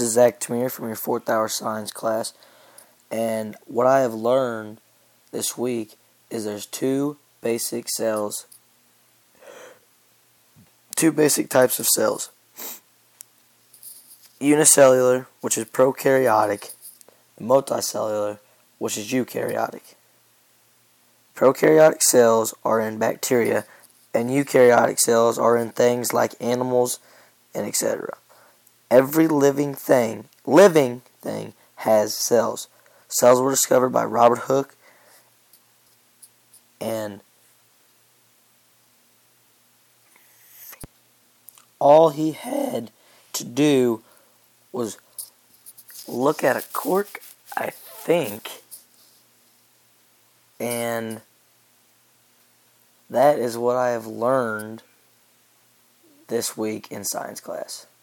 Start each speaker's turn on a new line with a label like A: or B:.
A: is Zach Tamir from your 4th hour science class, and what I have learned this week is there's two basic types of cells. Unicellular, which is prokaryotic, and multicellular, which is eukaryotic. Prokaryotic cells are in bacteria, and eukaryotic cells are in things like animals and etc. Every living thing has cells. Cells were discovered by Robert Hooke, and all he had to do was look at a cork, I think, and that is what I have learned this week in science class.